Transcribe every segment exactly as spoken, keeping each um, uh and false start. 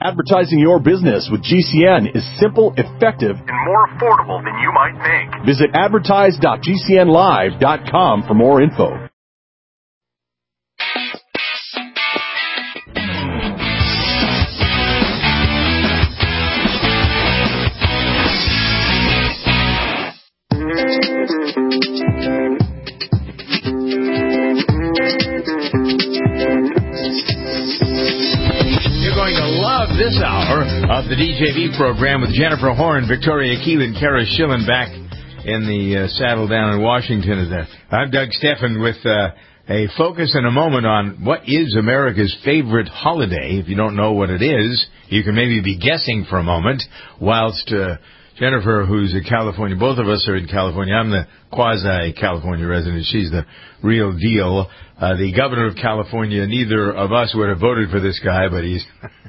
Advertising your business with G C N is simple, effective, and more affordable than you might think. Visit advertise dot g c n live dot com for more info. This hour of the D J V program with Jennifer Horn, Victoria Keelan, Kara Schillen back in the uh, saddle down in Washington. I'm Doug Steffen with uh, a focus in a moment on what is America's favorite holiday. If you don't know what it is, you can maybe be guessing for a moment, whilst uh, Jennifer, who's a California, both of us are in California. I'm the quasi-California resident. She's the real deal. Uh, the governor of California, neither of us would have voted for this guy, but he's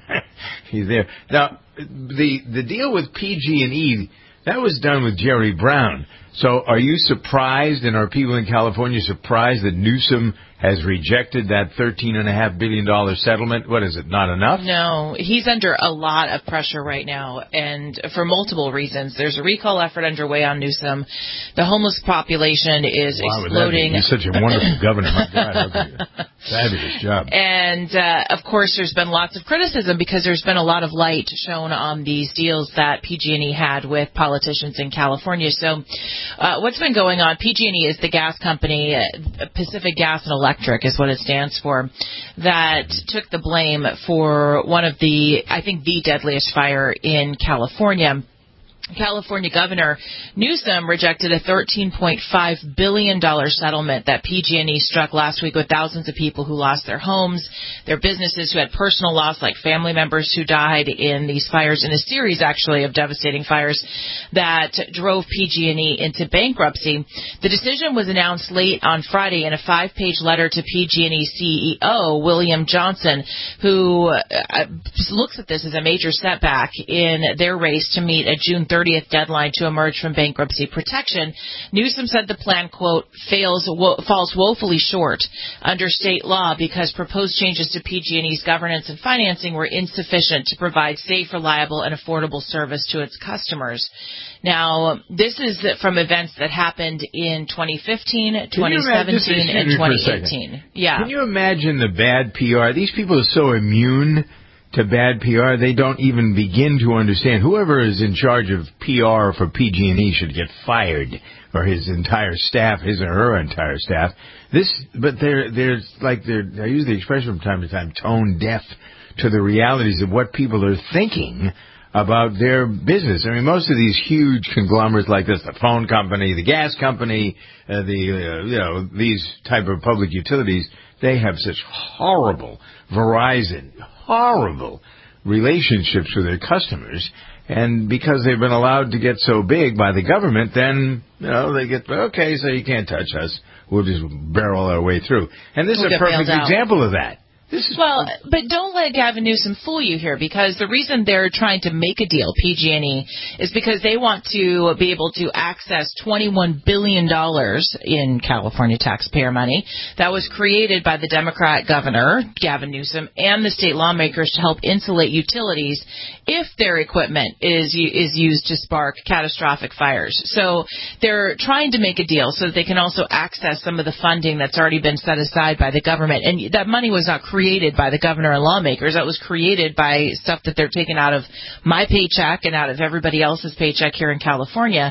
he's there. Now, the the deal with P G and E, that was done with Jerry Brown. So are you surprised, and are people in California surprised that Newsom has rejected that thirteen point five billion dollars settlement? What is it, not enough? No, he's under a lot of pressure right now, and for multiple reasons. There's a recall effort underway on Newsom. The homeless population is Why exploding. He's such a wonderful governor. My God, fabulous job. And, uh, of course, there's been lots of criticism because there's been a lot of light shown on these deals that P G and E had with politicians in California. So uh, what's been going on, P G and E is the gas company, uh, Pacific Gas and Electric is what it stands for, that took the blame for one of the, I think, the deadliest fire in California. California Governor Newsom rejected a thirteen point five billion dollars settlement that P G and E struck last week with thousands of people who lost their homes, their businesses who had personal loss, like family members who died in these fires, in a series, actually, of devastating fires that drove P G and E into bankruptcy. The decision was announced late on Friday in a five-page letter to P G and E C E O William Johnson, who uh, looks at this as a major setback in their race to meet a June thirtieth deadline to emerge from bankruptcy protection. Newsom said the plan, quote, fails wo- falls woefully short under state law because proposed changes to P G and E's governance and financing were insufficient to provide safe, reliable, and affordable service to its customers. Now, this is from events that happened in twenty fifteen, twenty seventeen, and twenty eighteen. Yeah. Can you imagine the bad P R? These people are so immune to bad P R, they don't even begin to understand. Whoever is in charge of P R for P G and E should get fired, or his entire staff, his or her entire staff. This, but they're they're like they're. I use the expression from time to time, tone deaf to the realities of what people are thinking about their business. I mean, most of these huge conglomerates like this, the phone company, the gas company, uh, the uh, you know these type of public utilities, they have such horrible Verizon. horrible relationships with their customers, and because they've been allowed to get so big by the government, then, you know, they get, okay, so you can't touch us. We'll just barrel our way through. And this we'll is a perfect example of that. This is well, but don't let Gavin Newsom fool you here, because the reason they're trying to make a deal, P G and E, is because they want to be able to access twenty-one billion dollars in California taxpayer money that was created by the Democrat governor, Gavin Newsom, and the state lawmakers to help insulate utilities if their equipment is is used to spark catastrophic fires. So they're trying to make a deal so that they can also access some of the funding that's already been set aside by the government. And that money was not created created by the governor and lawmakers. That was created by stuff that they're taking out of my paycheck and out of everybody else's paycheck here in California.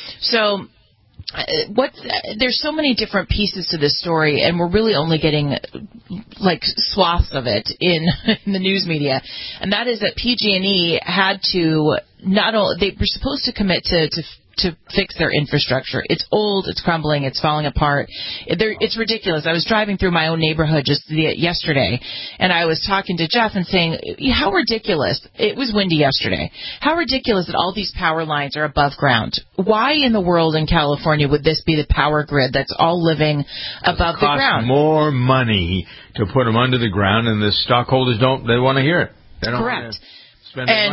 So uh, what? Uh, there's so many different pieces to this story, and we're really only getting like swaths of it in, in the news media. And that is that P G and E had to not only, they were supposed to commit to, to to fix their infrastructure. It's old, it's crumbling, it's falling apart. They're, it's ridiculous. I was driving through my own neighborhood just the, yesterday, and I was talking to Jeff and saying, how ridiculous. It was windy yesterday. How ridiculous that all these power lines are above ground. Why in the world in California would this be the power grid that's all living above the ground? It costs more money to put them under the ground, and the stockholders don't, they want to hear it. They don't Correct. want to spend their and money.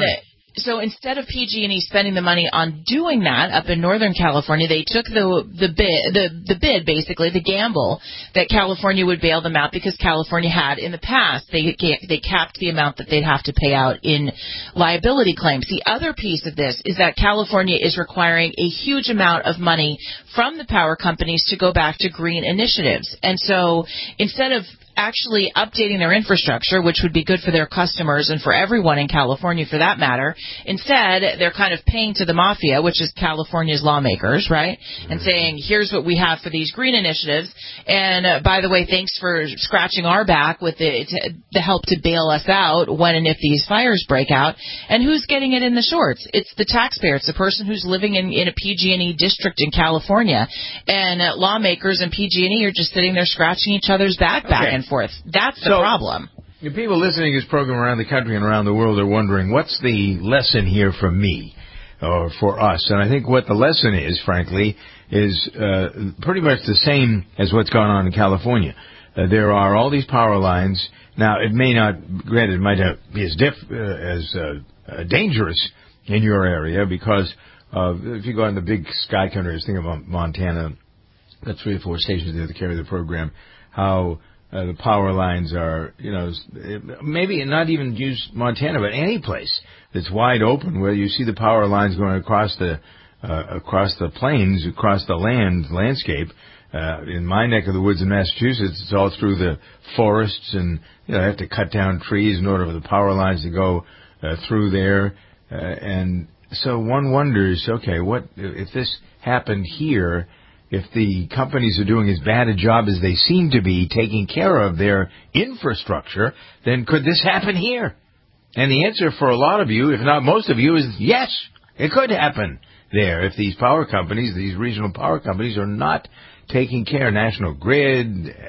So instead of P G and E spending the money on doing that up in Northern California, they took the the bid, the, the bid basically, the gamble that California would bail them out because California had in the past. They they capped the amount that they'd have to pay out in liability claims. The other piece of this is that California is requiring a huge amount of money from the power companies to go back to green initiatives. And so instead of actually updating their infrastructure, which would be good for their customers and for everyone in California for that matter. Instead, they're kind of paying to the mafia, which is California's lawmakers, right? Mm-hmm. And saying, here's what we have for these green initiatives. And uh, by the way, thanks for scratching our back with the, to, the help to bail us out when and if these fires break out. And who's getting it in the shorts? It's the taxpayer. It's the person who's living in, in a P G and E district in California. And uh, lawmakers and P G and E are just sitting there scratching each other's back okay. back and forth. That's the so, problem. The people listening to this program around the country and around the world are wondering, what's the lesson here for me or for us? And I think what the lesson is, frankly, is uh, pretty much the same as what's going on in California. Uh, there are all these power lines. Now, it may not, granted, it might not be as, diff, uh, as uh, uh, dangerous in your area because uh, if you go on the big sky countries, think about Montana, got three or four stations there that carry the program, how Uh, the power lines are, you know, maybe not even use Montana, but any place that's wide open where you see the power lines going across the uh, across the plains, across the land landscape. Uh, in my neck of the woods in Massachusetts, it's all through the forests, and you know, I have to cut down trees in order for the power lines to go uh, through there. Uh, and so one wonders, okay, what if this happened here? If the companies are doing as bad a job as they seem to be taking care of their infrastructure, then could this happen here? And the answer for a lot of you, if not most of you, is yes, it could happen there if these power companies, these regional power companies, are not taking care. National Grid,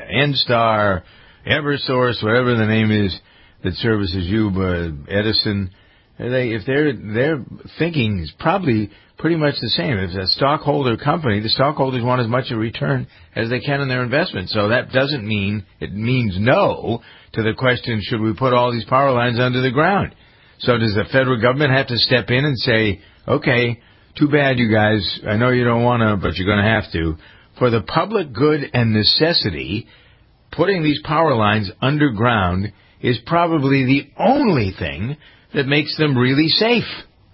Enstar, Eversource, whatever the name is that services you, uh, Edison, they, if their their thinking is probably pretty much the same. If it's a stockholder company, the stockholders want as much a return as they can on their investment. So that doesn't mean, it means no to the question, should we put all these power lines under the ground? So does the federal government have to step in and say, okay, too bad you guys, I know you don't want to, but you're going to have to. For the public good and necessity, putting these power lines underground is probably the only thing that makes them really safe.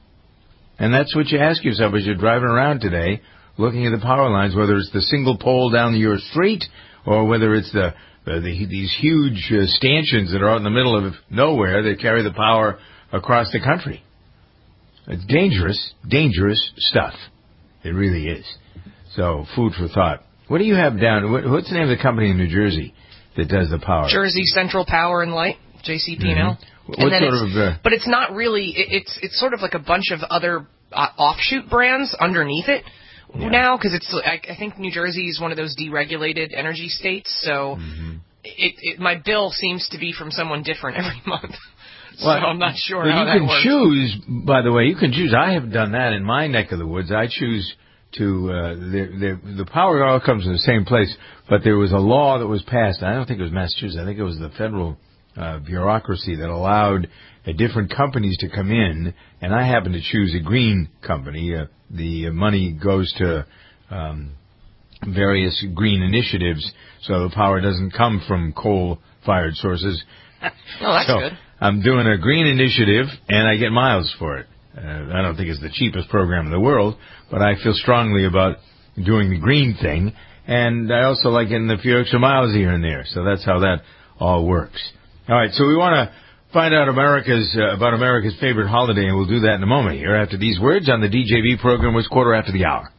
And that's what you ask yourself as you're driving around today, looking at the power lines, whether it's the single pole down your street or whether it's the, the, the these huge uh, stanchions that are out in the middle of nowhere that carry the power across the country. It's dangerous, dangerous stuff. It really is. So, food for thought. What do you have down? What, what's the name of the company in New Jersey that does the power? Jersey Central Power and Light, J C P and L. Mm-hmm. What sort of, uh, but it's not really. It, it's it's sort of like a bunch of other uh, offshoot brands underneath it yeah. now, because it's. I, I think New Jersey is one of those deregulated energy states, so mm-hmm. it, it my bill seems to be from someone different every month. So well, I'm not sure how that works. You can choose. By the way, you can choose. I have done that in my neck of the woods. I choose to uh, the, the the power all comes from the same place, but there was a law that was passed. I don't think it was Massachusetts. I think it was the federal. Uh, bureaucracy that allowed uh, different companies to come in, and I happen to choose a green company. Uh, the money goes to um, various green initiatives, so the power doesn't come from coal-fired sources. Oh, that's so good. I'm doing a green initiative, and I get miles for it. Uh, I don't think it's the cheapest program in the world, but I feel strongly about doing the green thing, and I also like getting a few extra miles here and there, so that's how that all works. All right, so we want to find out America's uh, about America's favorite holiday, and we'll do that in a moment here after these words on the D J V program, was quarter after the hour.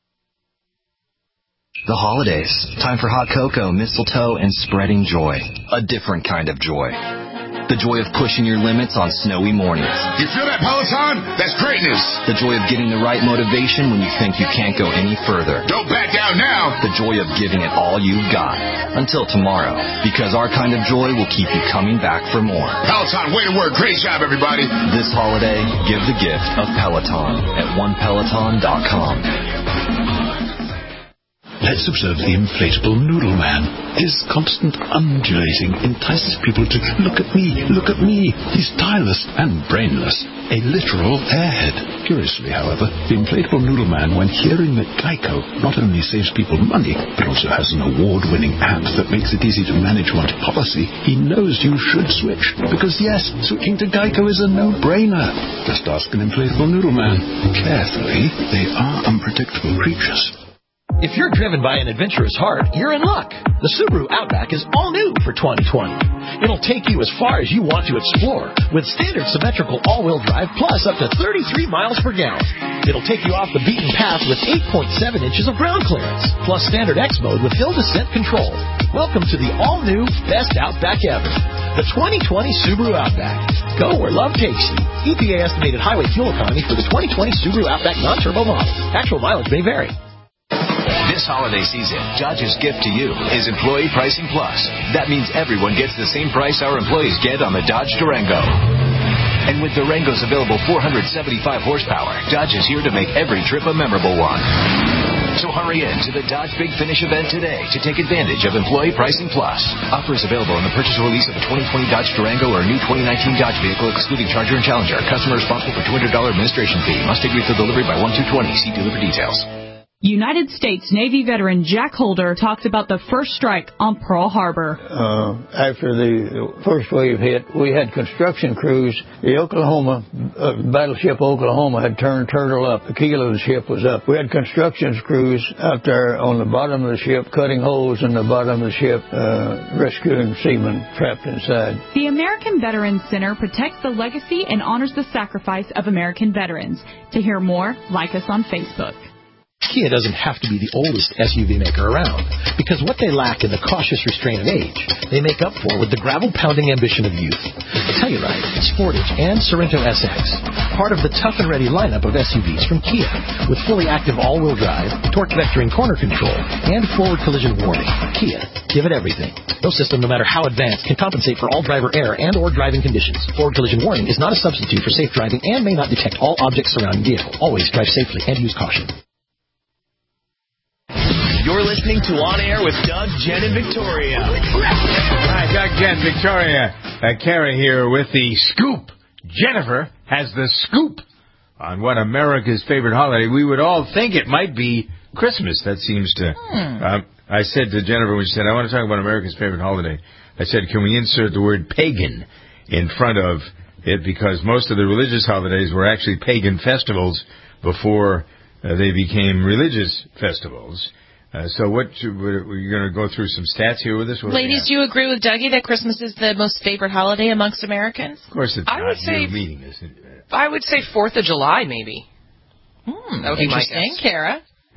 The holidays. Time for hot cocoa, mistletoe, and spreading joy. A different kind of joy. The joy of pushing your limits on snowy mornings. You feel that, Peloton? That's greatness. The joy of getting the right motivation when you think you can't go any further. Don't back down now. The joy of giving it all you've got. Until tomorrow. Because our kind of joy will keep you coming back for more. Peloton, way to work. Great job, everybody. This holiday, give the gift of Peloton at one peloton dot com. Let's observe the inflatable noodle man. His constant undulating entices people to look at me, look at me. He's tireless and brainless, a literal airhead. Curiously, however, the inflatable noodle man, when hearing that Geico not only saves people money, but also has an award-winning app that makes it easy to manage one's policy, he knows you should switch. Because yes, switching to Geico is a no-brainer. Just ask an inflatable noodle man. Carefully, they are unpredictable creatures. If you're driven by an adventurous heart, you're in luck. The Subaru Outback is all new for twenty twenty. It'll take you as far as you want to explore with standard symmetrical all-wheel drive plus up to thirty-three miles per gallon. It'll take you off the beaten path with eight point seven inches of ground clearance plus standard X mode with hill descent control. Welcome to the all-new best Outback ever. The twenty twenty Subaru Outback. Go where love takes you. E P A estimated highway fuel economy for the twenty twenty Subaru Outback non-turbo model. Actual mileage may vary. This holiday season, Dodge's gift to you is Employee Pricing Plus. That means everyone gets the same price our employees get on the Dodge Durango. And with Durango's available four hundred seventy-five horsepower, Dodge is here to make every trip a memorable one. So hurry in to the Dodge Big Finish event today to take advantage of Employee Pricing Plus. Offer is available on the purchase or lease of a twenty twenty Dodge Durango or a new twenty nineteen Dodge vehicle, excluding Charger and Challenger. Customer responsible for two hundred dollars administration fee. Must agree to delivery by one two twenty. See dealer for details. United States Navy veteran Jack Holder talks about the first strike on Pearl Harbor. Uh, after the first wave hit, we had construction crews. The Oklahoma, uh, battleship Oklahoma had turned turtle up. The keel of the ship was up. We had construction crews out there on the bottom of the ship, cutting holes in the bottom of the ship, uh, rescuing seamen trapped inside. The American Veterans Center protects the legacy and honors the sacrifice of American veterans. To hear more, like us on Facebook. Kia doesn't have to be the oldest S U V maker around, because what they lack in the cautious restraint of age, they make up for with the gravel-pounding ambition of youth. Telluride, Sportage, and Sorento S X, part of the tough and ready lineup of S U Vs from Kia, with fully active all-wheel drive, torque vectoring corner control, and forward collision warning. Kia, give it everything. No system, no matter how advanced, can compensate for all driver error and or driving conditions. Forward collision warning is not a substitute for safe driving and may not detect all objects surrounding vehicle. Always drive safely and use caution. You're listening to On Air with Doug, Jen, and Victoria. Hi, Doug, Jen, Victoria. Uh, Kara here with the scoop. Jennifer has the scoop on what America's favorite holiday. We would all think it might be Christmas. That seems to... Hmm. Uh, I said to Jennifer when she said, I want to talk about America's favorite holiday, I said, can we insert the word pagan in front of it? Because most of the religious holidays were actually pagan festivals before uh, they became religious festivals. Uh, so what, we're you going to go through some stats here with us? What Ladies, do you agree with Dougie that Christmas is the most favorite holiday amongst Americans? Of course it's I not. would say, You're meeting this. I would say fourth of July, maybe. Hmm, that would be my interesting. guess. Kara?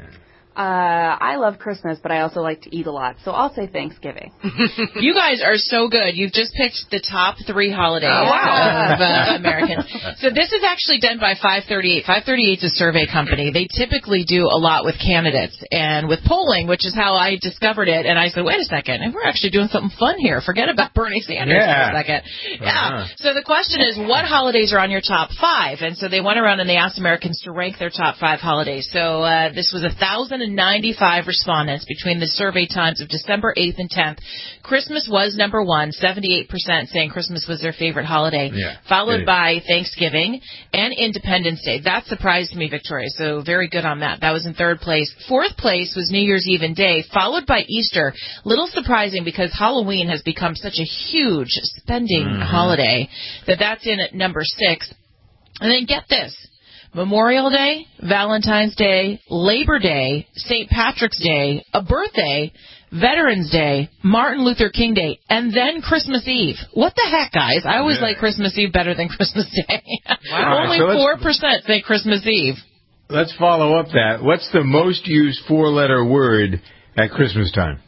Uh, I love Christmas, but I also like to eat a lot, so I'll say Thanksgiving. You guys are so good. You've just picked the top three holidays oh, wow. of uh, Americans. So this is actually done by five thirty-eight. five thirty-eight is a survey company. They typically do a lot with candidates and with polling, which is how I discovered it. And I said, wait a second, and we're actually doing something fun here. Forget about Bernie Sanders yeah. for a second. Yeah. Uh-huh. So the question is, what holidays are on your top five? And so they went around and they asked Americans to rank their top five holidays. So uh, this was one thousand ninety-five respondents between the survey times of December eighth and tenth. Christmas was number one, seventy-eight percent saying Christmas was their favorite holiday, yeah, followed by Thanksgiving and Independence Day. That surprised me, Victoria, so very good on that. That was in third place. Fourth place was New Year's Eve and Day, followed by Easter. Little surprising because Halloween has become such a huge spending mm-hmm. holiday that that's in at number six. And then get this. Memorial Day, Valentine's Day, Labor Day, Saint Patrick's Day, a birthday, Veterans Day, Martin Luther King Day, and then Christmas Eve. What the heck, guys? I always yeah. like Christmas Eve better than Christmas Day. Wow. Only so four percent think Christmas Eve. Let's follow up that. What's the most used four-letter word at Christmas time?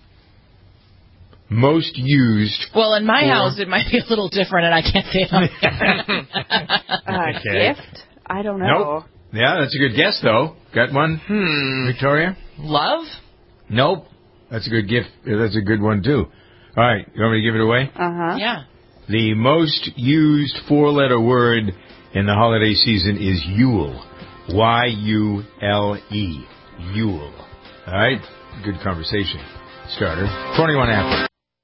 Most used. Well, in my house, it might be a little different, and I can't say it on uh, okay. Gift? I don't know. Nope. Yeah, that's a good guess, though. Got one, hmm. Victoria? Love? Nope. That's a good gift. That's a good one, too. All right. You want me to give it away? Uh-huh. Yeah. The most used four-letter word in the holiday season is Yule. Y U L E. Yule. All right. Good conversation starter. twenty-one after.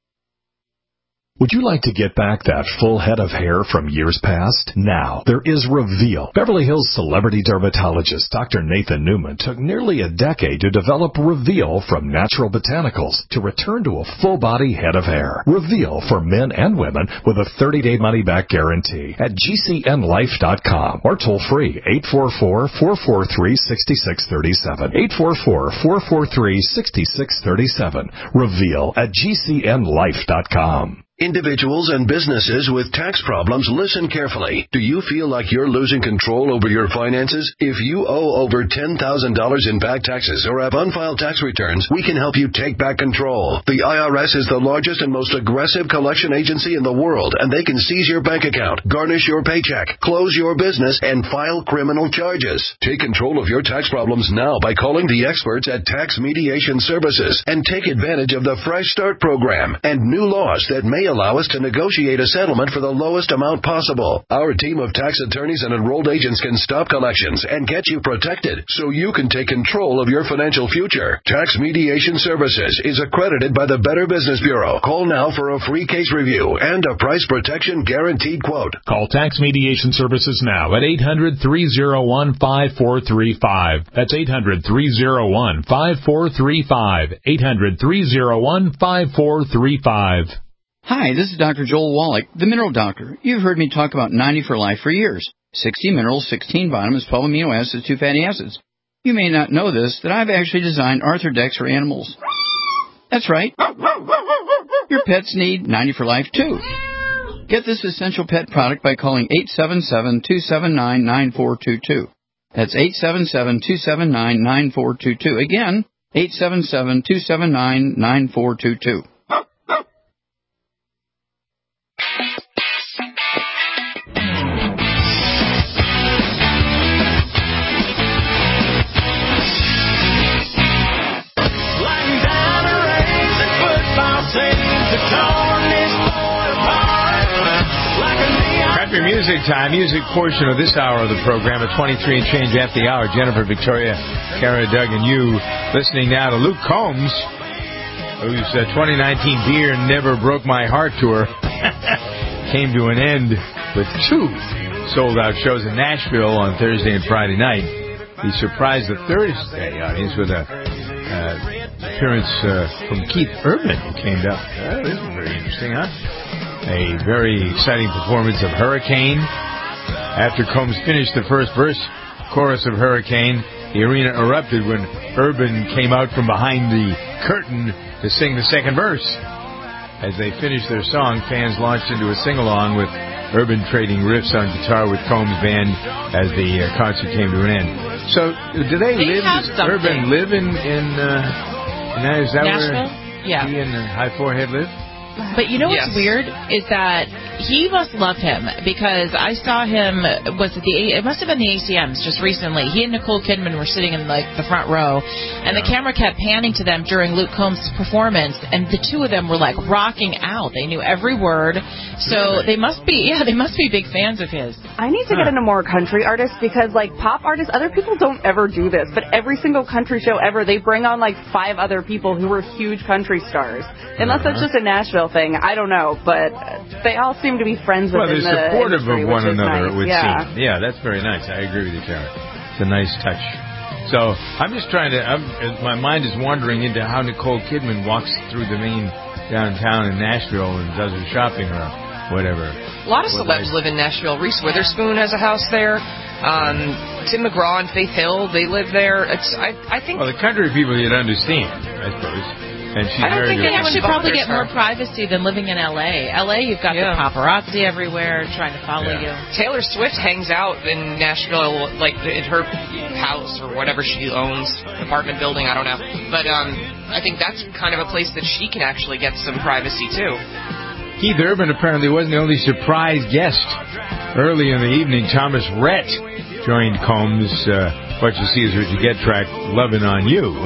Would you like to get back that full head of hair from years past? Now, there is Reveal. Beverly Hills celebrity dermatologist Doctor Nathan Newman took nearly a decade to develop Reveal from natural botanicals to return to a full-body head of hair. Reveal for men and women with a thirty-day money-back guarantee at G C N life dot com or toll-free eight four four, four four three, six six three seven. eight four four, four four three, six six three seven. Reveal at G C N life dot com. Individuals and businesses with tax problems, listen carefully. Do you feel like you're losing control over your finances? If you owe over ten thousand dollars in back taxes or have unfiled tax returns, we can help you take back control. The I R S is the largest and most aggressive collection agency in the world, and they can seize your bank account, garnish your paycheck, close your business, and file criminal charges. Take control of your tax problems now by calling the experts at Tax Mediation Services and take advantage of the Fresh Start program and new laws that may allow us to negotiate a settlement for the lowest amount possible. Our team of tax attorneys and enrolled agents can stop collections and get you protected so you can take control of your financial future. Tax Mediation Services is accredited by the Better Business Bureau. Call now for a free case review and a price protection guaranteed quote. Call Tax Mediation Services now at eight hundred, three oh one, five four three five. That's eight hundred, three oh one, five four three five. eight hundred, three oh one, five four three five. Hi, this is Doctor Joel Wallach, the Mineral Doctor. You've heard me talk about ninety for Life for years. sixty minerals, sixteen vitamins, twelve amino acids, two fatty acids. You may not know this, that I've actually designed Arthrodex for animals. That's right. Your pets need ninety for Life, too. Get this essential pet product by calling eight seven seven, two seven nine, nine four two two. That's eight seven seven, two seven nine, nine four two two. Again, eight seven seven, two seven nine, nine four two two. Country music time, music portion of this hour of the program at twenty-three and change after the hour. Jennifer, Victoria, Kara, Doug, and you listening now to Luke Combs, whose uh, twenty nineteen Dear Never Broke My Heart tour came to an end with two sold-out shows in Nashville on Thursday and Friday night. He surprised the Thursday audience with a uh, appearance uh, from Keith Urban, who came up. Uh, this is very interesting, huh? A very exciting performance of Hurricane. After Combs finished the first verse, chorus of Hurricane, the arena erupted when Urban came out from behind the curtain to sing the second verse. As they finished their song, fans launched into a sing-along with Urban trading riffs on guitar with Combs' band as the uh, concert came to an end. So, do they, they live? Does Urban live in in? Uh, is that Nashville? Where yeah. he and uh, High Forehead live? But you know what's Yes. weird is that he must love him, because I saw him, was it the, it must have been the A C Ms just recently. He and Nicole Kidman were sitting in like the front row, and the camera kept panning to them during Luke Combs' performance, and the two of them were like rocking out. They knew every word, so they must be, yeah, they must be big fans of his. I need to get into more country artists, because like pop artists, other people don't ever do this, but every single country show ever, they bring on like five other people who were huge country stars. Unless that's just a Nashville thing, I don't know, but they all seem to be friends Well, within the they're supportive industry, of one which is another, nice. it would yeah. seem. Yeah, that's very nice. I agree with you, Karen. It's a nice touch. So I'm just trying to, I'm, my mind is wandering into how Nicole Kidman walks through the main downtown in Nashville and does her shopping or whatever. A lot of What celebs nice. live in Nashville. Reese Witherspoon has a house there. Um, Tim McGraw and Faith Hill, they live there. It's I, I think. Well, the country people you'd understand, I suppose. And she's I don't very think good. they actually probably get bothers more her. privacy than living in L A. L A, you've got Yeah. the paparazzi everywhere trying to follow Yeah. you. Taylor Swift hangs out in Nashville, like at her house or whatever she owns, apartment building, I don't know. But um, I think that's kind of a place that she can actually get some privacy too. Keith Urban apparently wasn't the only surprise guest. Early in the evening, Thomas Rhett joined Combs' uh, What You See Is What You Get track, Lovin' On You.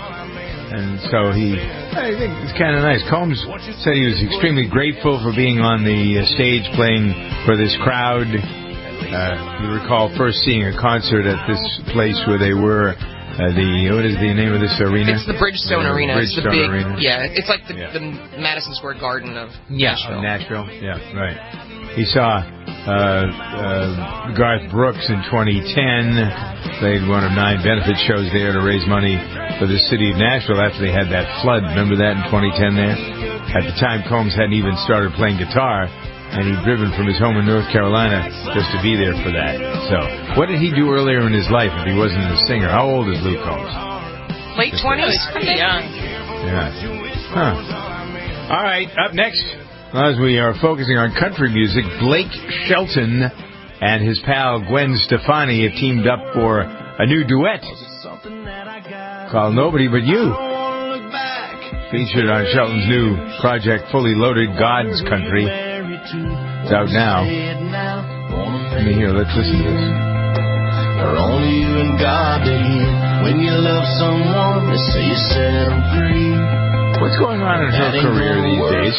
And so he, I think it's kind of nice. Combs said he was extremely grateful for being on the uh, stage playing for this crowd. Uh, you recall first seeing a concert at this place where they were Uh, the what is the name of this arena? It's the Bridgestone uh, Arena. Bridgestone it's the big, Arena. Yeah, it's like the, yeah. the Madison Square Garden of yeah, Nashville. Of Nashville. Yeah, right. He saw uh, uh, Garth Brooks in twenty ten. Played one of nine benefit shows there to raise money for the city of Nashville after they had that flood. Remember that in twenty ten there? At the time, Combs hadn't even started playing guitar, and he'd driven from his home in North Carolina just to be there for that. So, what did he do earlier in his life if he wasn't a singer? How old is Luke Combs? Late twenties. Pretty young. Yeah. Huh. All right, up next, as we are focusing on country music, Blake Shelton and his pal Gwen Stefani have teamed up for a new duet called Nobody But You. Featured on Shelton's new project, Fully Loaded, God's Country. It's out now. Let me hear, let's listen to this. Are only you and God to hear when you love someone, they say you set them free. What's going on in her career these days?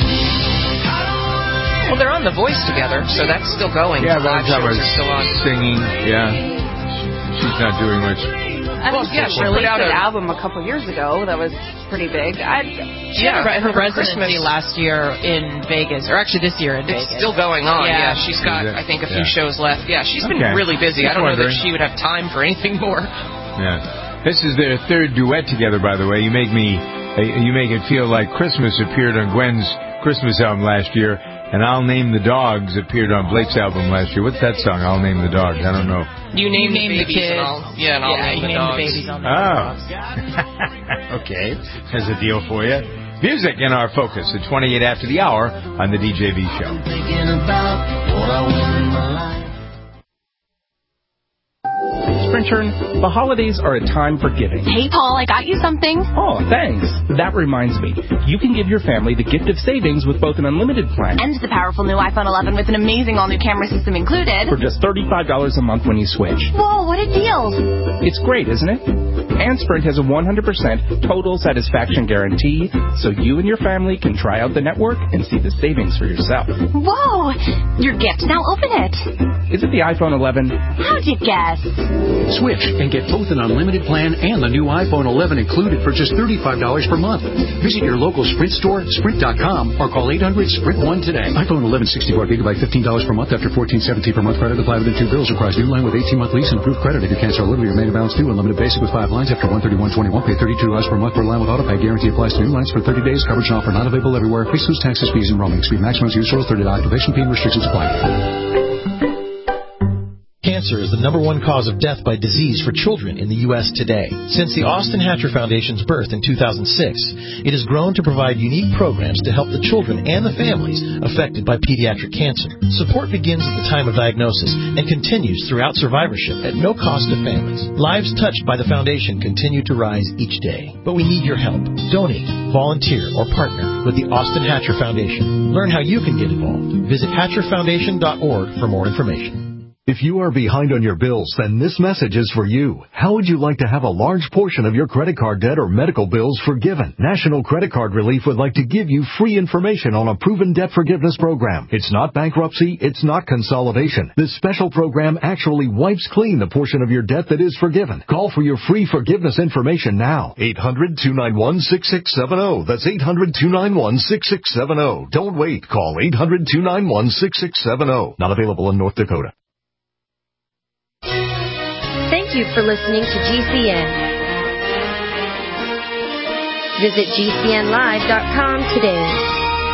Well, they're on The Voice together, so that's still going. Yeah, the but live I'm shows are still on. Singing, yeah. She's not doing much. I well, think yeah, she she released put out an a, album a couple years ago that was pretty big. I, yeah, yeah, her, her residency Christmas. last year in Vegas, or actually this year in It's Vegas. still going on. Yeah, yeah she's got, I think, a few yeah. shows left. Yeah, she's been okay. really busy. Just I don't wondering. know that she would have time for anything more. Yeah. This is their third duet together, by the way. You make me, you make it feel like Christmas appeared on Gwen's Christmas album last year, and I'll Name the Dogs appeared on Blake's album last year. What's that song? I'll Name the Dogs. I don't know. You name, you name the, the kids. And I'll, yeah, and I'll yeah, name you the name dogs. the babies on the Oh. dogs. Okay. There's a deal for you. Music in our focus at twenty-eight after the hour on the D J V Show. Thinking about what I want in my life. Sprintern, the holidays are a time for giving. Hey, Paul, I got you something. Oh, thanks. That reminds me. You can give your family the gift of savings with both an unlimited plan And the powerful new iPhone eleven with an amazing all-new camera system included. for just thirty-five dollars a month when you switch. Whoa, what a deal. It's great, isn't it? And Sprint has a one hundred percent total satisfaction guarantee, so you and your family can try out the network and see the savings for yourself. Whoa, your gift. Now open it. Is it the iPhone eleven? How'd you guess? Switch and get both an unlimited plan and the new iPhone eleven included for just thirty-five dollars per month. Visit your local Sprint store, sprint dot com, or call eight hundred sprint one today. iPhone eleven sixty-four gigabyte, fifteen dollars per month after fourteen seventeen per month credit applied within two bills. Requires new line with eighteen month lease and approved credit. If you cancel early, your remaining balance due. Unlimited basic with five lines after one thirty-one twenty-one. Pay thirty-two dollars per month per line with autopay. Guarantee applies to new lines for thirty days. Coverage offer not available everywhere. Please use taxes, fees, and roaming. Speed maximum use rules, thirty dollars activation fee and restrictions apply. Cancer is the number one cause of death by disease for children in the U S today. Since the Austin Hatcher Foundation's birth in two thousand six, it has grown to provide unique programs to help the children and the families affected by pediatric cancer. Support begins at the time of diagnosis and continues throughout survivorship at no cost to families. Lives touched by the foundation continue to rise each day. But we need your help. Donate, volunteer, or partner with the Austin Hatcher Foundation. Learn how you can get involved. Visit hatcher foundation dot org for more information. If you are behind on your bills, then this message is for you. How would you like to have a large portion of your credit card debt or medical bills forgiven? National Credit Card Relief would like to give you free information on a proven debt forgiveness program. It's not bankruptcy. It's not consolidation. This special program actually wipes clean the portion of your debt that is forgiven. Call for your free forgiveness information now. eight hundred two nine one six six seven zero. That's eight hundred two nine one six six seven zero. Don't wait. Call eight hundred two nine one six six seven zero. Not available in North Dakota. Thank you for listening to G C N. Visit G C N live dot com today.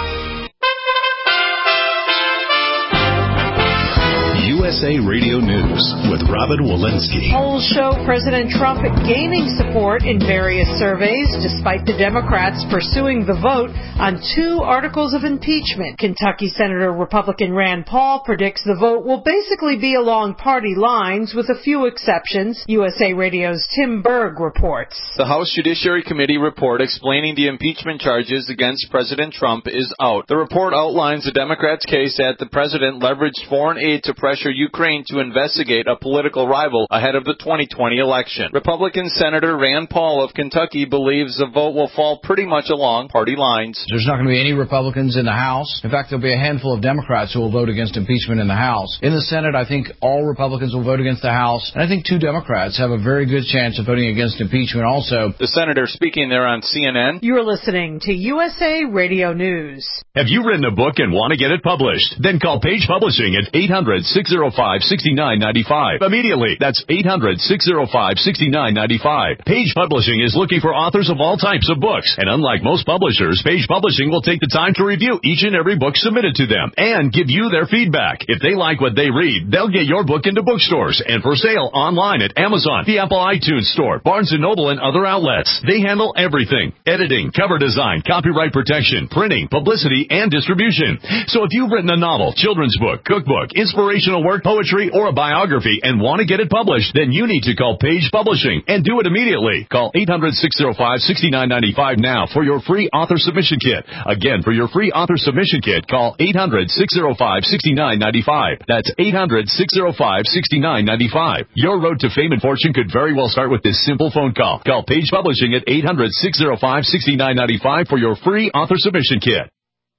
U S A Radio News with Robin Walensky. Polls show President Trump gaining support in various surveys, despite the Democrats pursuing the vote on two articles of impeachment. Kentucky Senator Republican Rand Paul predicts the vote will basically be along party lines, with a few exceptions. U S A Radio's Tim Berg reports. The House Judiciary Committee report explaining the impeachment charges against President Trump is out. The report outlines the Democrats' case that the president leveraged foreign aid to pressure Ukraine to investigate a political rival ahead of the twenty twenty election. Republican Senator Rand Paul of Kentucky believes the vote will fall pretty much along party lines. There's not going to be any Republicans in the House. In fact, there'll be a handful of Democrats who will vote against impeachment in the House. In the Senate, I think all Republicans will vote against the House, and I think two Democrats have a very good chance of voting against impeachment also. The senator speaking there on C N N. You're listening to U S A Radio News. Have you written a book and want to get it published? Then call Page Publishing at eight hundred, six oh five, six nine nine five. Immediately. That's eight hundred, six oh five, six nine nine five. Page Publishing is looking for authors of all types of books. And unlike most publishers, Page Publishing will take the time to review each and every book submitted to them and give you their feedback. If they like what they read, they'll get your book into bookstores and for sale online at Amazon, the Apple iTunes Store, Barnes and Noble, and other outlets. They handle everything: editing, cover design, copyright protection, printing, publicity, and distribution. So if you've written a novel, children's book, cookbook, inspirational work, poetry, or a biography and want to get it published, then you need to call Page Publishing and do it immediately. Call eight hundred, six oh five, six nine nine five now for your free author submission kit. Again, for your free author submission kit, call eight hundred, six oh five, six nine nine five. That's eight hundred, six oh five, six nine nine five. Your road to fame and fortune could very well start with this simple phone call. Call Page Publishing at eight hundred, six oh five, six nine nine five for your free author submission kit.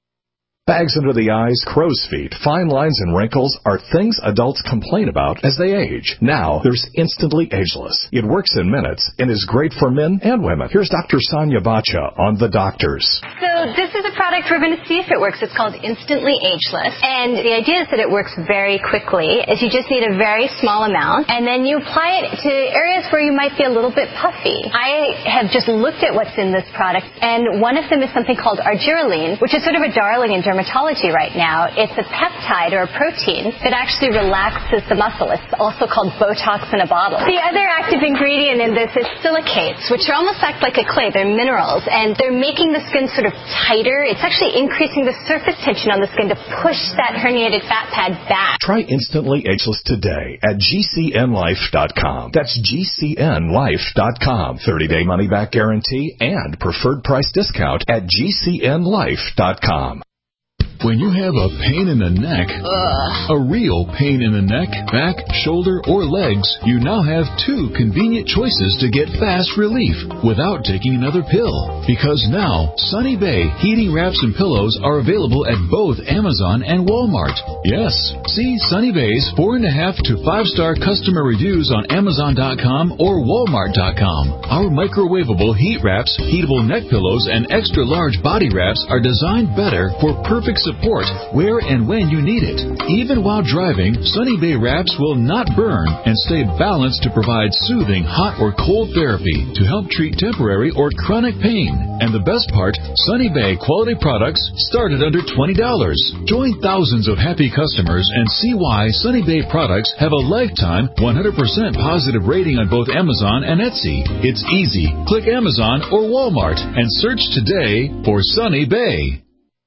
Bags under the eyes, crow's feet, fine lines, and wrinkles are things adults complain about as they age. Now, there's Instantly Ageless. It works in minutes and is great for men and women. Here's Doctor Sonia Bacha on The Doctors. So this is a product we're going to see if it works. It's called Instantly Ageless. And the idea is that it works very quickly, is you just need a very small amount, and then you apply it to areas where you might be a little bit puffy. I have just looked at what's in this product, and one of them is something called argireline, which is sort of a darling in dermatology right now. It's a peptide or a protein that actually relaxes the muscle. It's also called Botox in a bottle. The other active ingredient in this is silicates, which are almost act like a clay. They're minerals, and they're making the skin sort of tighter. It's actually increasing the surface tension on the skin to push that herniated fat pad back. Try Instantly Ageless today at G C N life dot com. That's G C N life dot com. thirty-day money-back guarantee and preferred price discount at G C N life dot com. When you have a pain in the neck, Ugh. a real pain in the neck, back, shoulder, or legs, you now have two convenient choices to get fast relief without taking another pill. Because now, Sunny Bay heating wraps and pillows are available at both Amazon and Walmart. Yes, see Sunny Bay's four and a half to five star customer reviews on Amazon dot com or Walmart dot com. Our microwavable heat wraps, heatable neck pillows, and extra large body wraps are designed better for perfect support support where and when you need it. Even while driving, Sunny Bay wraps will not burn and stay balanced to provide soothing hot or cold therapy to help treat temporary or chronic pain. And the best part, Sunny Bay quality products start at under twenty dollars. Join thousands of happy customers and see why Sunny Bay products have a lifetime one hundred percent positive rating on both Amazon and Etsy. It's easy. Click Amazon or Walmart and search today for Sunny Bay.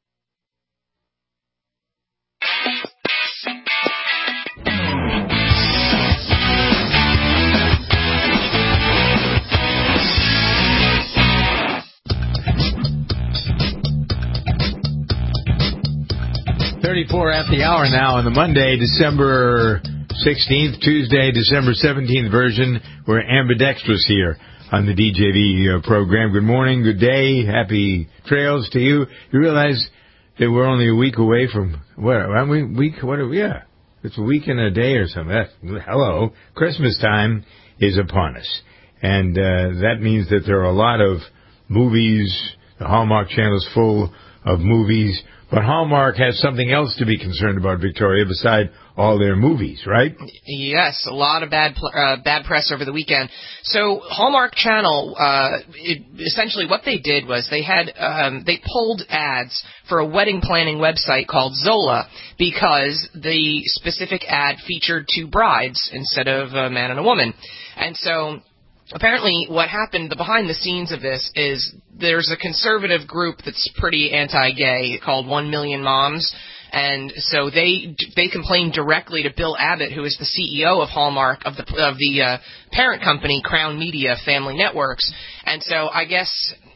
thirty-four at the hour now on the Monday, December sixteenth, Tuesday, December seventeenth version. We're ambidextrous here on the D J V uh, program. Good morning, good day, happy trails to you. You realize that we're only a week away from, what, aren't we, week, what are we, yeah, it's a week and a day or something. That's, hello, Christmas time is upon us. And uh, that means that there are a lot of movies, the Hallmark Channel is full of movies. But Hallmark has something else to be concerned about, Victoria, beside all their movies, right? Yes, a lot of bad uh, bad press over the weekend. So Hallmark Channel, uh, it, essentially what they did was they had um, they pulled ads for a wedding planning website called Zola because the specific ad featured two brides instead of a man and a woman. And so apparently what happened, the behind the scenes of this is there's a conservative group that's pretty anti-gay called One Million Moms, and so they they complained directly to Bill Abbott, who is the C E O of Hallmark, of the of the uh, parent company Crown Media Family Networks, and so I guess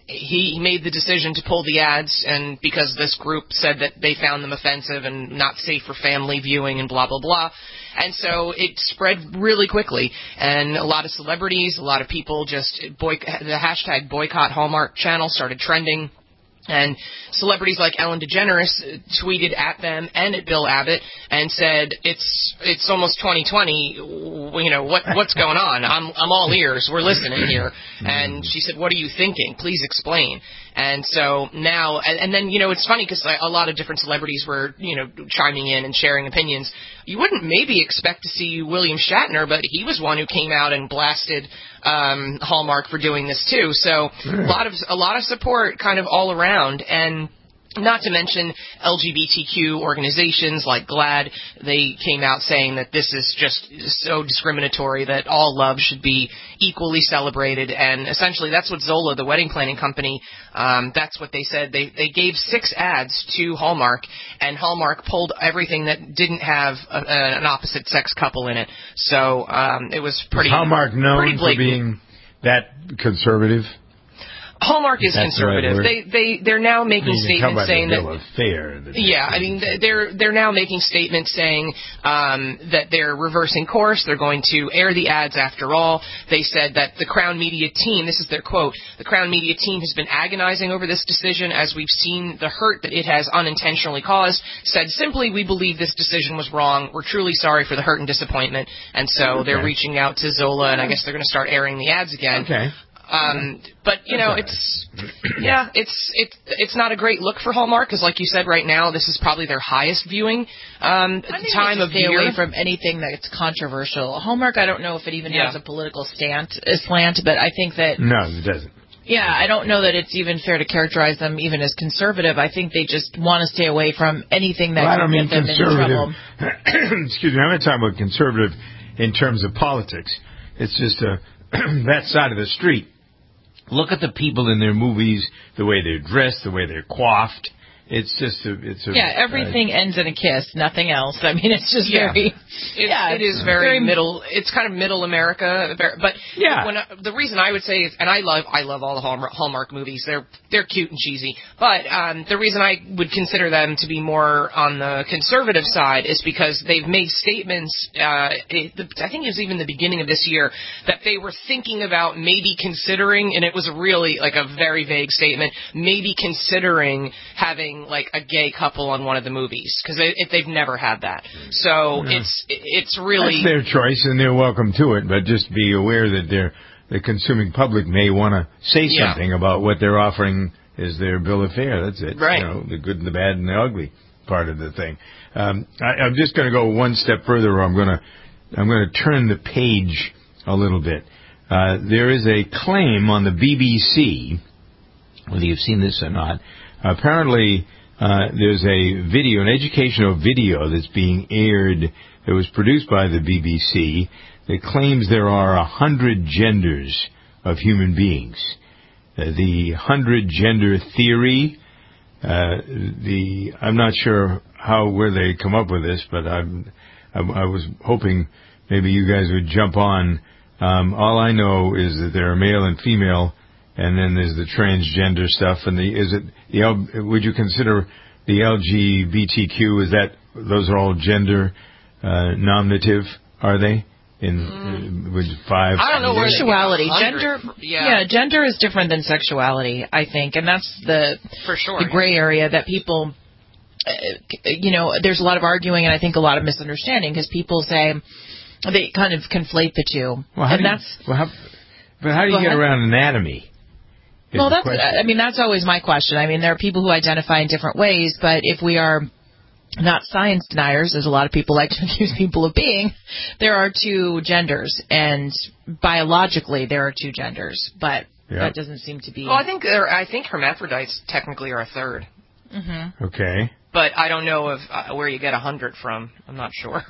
he made the decision to pull the ads, and because this group said that they found them offensive and not safe for family viewing and blah, blah, blah. And so it spread really quickly, and a lot of celebrities, a lot of people just, boy- the hashtag boycott Hallmark Channel started trending. And celebrities like Ellen DeGeneres tweeted at them and at Bill Abbott and said, "It's it's almost twenty twenty. You know what what's going on? I'm I'm all ears. We're listening here." And she said, "What are you thinking? Please explain." And so now, and, and then you know, it's funny because a lot of different celebrities were you know chiming in and sharing opinions. You wouldn't maybe expect to see William Shatner, but he was one who came out and blasted um, Hallmark for doing this too. So a lot of a lot of support, kind of all around, and not to mention L G B T Q organizations like GLAAD. They came out saying that this is just so discriminatory, that all love should be equally celebrated, and essentially that's what Zola, the wedding planning company, um, that's what they said. They they gave six ads to Hallmark, and Hallmark pulled everything that didn't have a, a, an opposite sex couple in it. So um, it was pretty. Is Hallmark known pretty for being that conservative? Hallmark is That's conservative. The right they they they're now making you statements saying that. Fair, yeah, I mean they're they're now making statements saying um, that they're reversing course. They're going to air the ads after all. They said that the Crown Media team, this is their quote, the Crown Media team has been agonizing over this decision as we've seen the hurt that it has unintentionally caused. Said simply, we believe this decision was wrong. We're truly sorry for the hurt and disappointment. And so okay. they're reaching out to Zola, and I guess they're going to start airing the ads again. Okay. Um, but you know, it's yeah, it's it's it's not a great look for Hallmark because, like you said, right now this is probably their highest viewing um, I think time of stay year. away from anything that's controversial. Hallmark, I don't know if it even yeah. has a political slant, a slant, but I think that no, it doesn't. Yeah, I don't know that it's even fair to characterize them even as conservative. I think they just want to stay away from anything that well, can get them into trouble. Excuse me, I'm not talking about conservative in terms of politics. It's just uh, that side of the street. Look at the people in their movies, the way they're dressed, the way they're coiffed. It's just a, it's a... Yeah, everything uh, ends in a kiss, nothing else. I mean, it's just yeah. very... It, yeah, it is very, very middle... It's kind of middle America. But yeah. when I, the reason I would say is... And I love I love all the Hallmark, Hallmark movies. They're they're cute and cheesy. But um, the reason I would consider them to be more on the conservative side is because they've made statements... Uh, it, the, I think it was even the beginning of this year that they were thinking about maybe considering... And it was really like a very vague statement. Maybe considering having... like a gay couple on one of the movies because they, they've never had that. So yeah. it's it's really that's their choice and they're welcome to it. But just be aware that they're, the consuming public may want to say yeah. something about what they're offering as their bill of fare. That's it. Right. You know, the good and the bad and the ugly part of the thing. Um, I, I'm just going to go one step further. Or I'm going to I'm going to turn the page a little bit. Uh, there is a claim on the B B C, whether you've seen this or not. Apparently, uh, there's a video, an educational video that's being aired that was produced by the B B C that claims there are a hundred genders of human beings. Uh, the hundred gender theory, uh, the I'm not sure how where they come up with this, but I'm, I, I was hoping maybe you guys would jump on. Um, all I know is that there are male and female. And then there's the transgender stuff, and the is it the L, would you consider the L G B T Q? Is that those are all gender uh, nominative? Are they in mm. uh, with five? I don't know where sexuality, gender. Yeah. yeah, gender is different than sexuality, I think, and that's the for sure the gray area that people. Uh, you know, there's a lot of arguing, and I think a lot of misunderstanding because people say they kind of conflate the two, well, and do that's. You, well, how, but how do you get ahead. around anatomy? Well, that's, I mean, that's always my question. I mean, there are people who identify in different ways, but if we are not science deniers, as a lot of people like to accuse people of being, there are two genders, and biologically there are two genders, but yep. that doesn't seem to be... Well, I think there, I think hermaphrodites technically are a third. Mm-hmm. Okay. But I don't know if uh, where you get a hundred from. I'm not sure.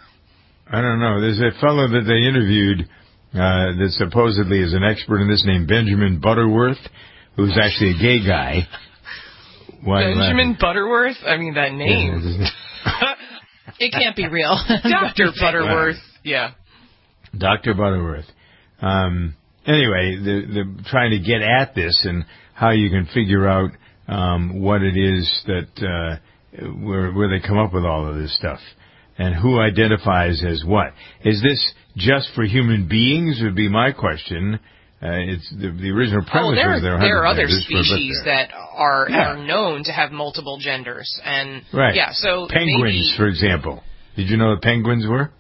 I don't know. There's a fellow that they interviewed uh, that supposedly is an expert in this named Benjamin Butterworth, who's actually a gay guy. Why Benjamin Butterworth? I mean, that name. It can't be real. Doctor Butterworth. Yeah. Doctor Butterworth. Um, anyway, the, the trying to get at this and how you can figure out um, what it is that uh, where where they come up with all of this stuff and who identifies as what. Is this just for human beings? Would be my question. Uh, it's the, the original premise oh, there, was there, there are other genders, species but, that are yeah. are known to have multiple genders, and right. yeah, so penguins, maybe, for example. Did you know what penguins were?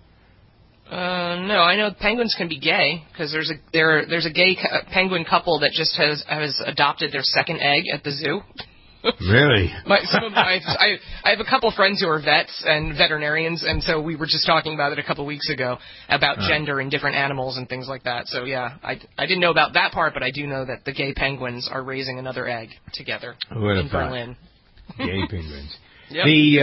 Uh, no, I know penguins can be gay because there's a there there's a gay cu- penguin couple that just has has adopted their second egg at the zoo. Really? My, some of my, I, I have a couple friends who are vets and veterinarians, and so we were just talking about it a couple weeks ago about uh. gender in different animals and things like that. So yeah, I, I didn't know about that part, but I do know that the gay penguins are raising another egg together in Berlin. Gay penguins. Yep. The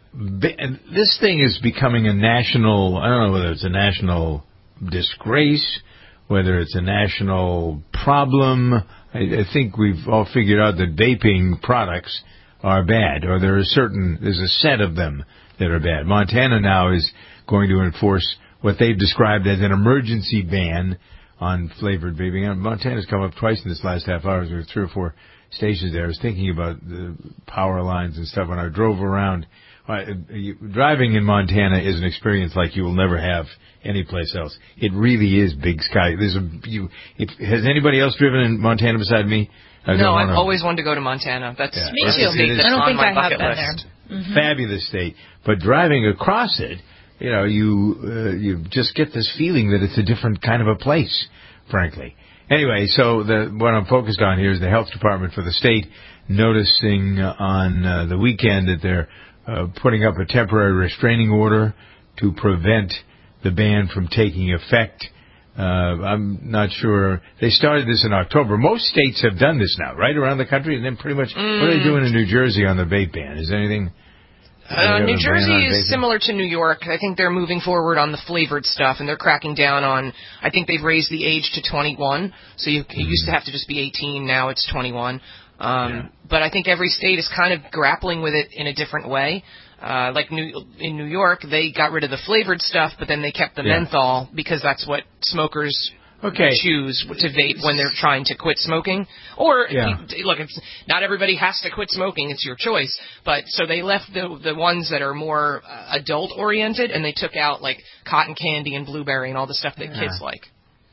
uh, this thing is becoming a national. I don't know whether it's a national disgrace, whether it's a national problem. I, I think we've all figured out that vaping products are bad, or there are certain, there's a set of them that are bad. Montana now is going to enforce what they've described as an emergency ban on flavored vaping. And Montana's come up twice in this last half hour. There were three or four stations there. I was thinking about the power lines and stuff when I drove around. Uh, you, driving in Montana is an experience like you will never have anyplace else. It really is big sky. There's a you. If, has anybody else driven in Montana beside me? I no, I've wanna, always wanted to go to Montana. That's yeah, me too. I don't think I have been list. there. Mm-hmm. Fabulous state, but driving across it, you know, you uh, you just get this feeling that it's a different kind of a place, frankly. Anyway, so the, what I'm focused on here is the health department for the state noticing on uh, the weekend that they're uh, putting up a temporary restraining order to prevent the ban from taking effect. Uh, I'm not sure. They started this in October. Most states have done this now, right, around the country, and then pretty much mm. what are they doing in New Jersey on the vape ban? Is there anything... Uh, New Jersey is similar to New York. I think they're moving forward on the flavored stuff, and they're cracking down on, I think they've raised the age to twenty-one. So you, you used to have to just be eighteen, now it's twenty-one. Um, yeah. But I think every state is kind of grappling with it in a different way. Uh, like New, in New York, they got rid of the flavored stuff, but then they kept the yeah. menthol because that's what smokers okay. choose to vape when they're trying to quit smoking. Or, yeah. look, it's, not everybody has to quit smoking. It's your choice. But so they left the the ones that are more uh, adult-oriented, and they took out, like, cotton candy and blueberry and all the stuff that yeah. kids like.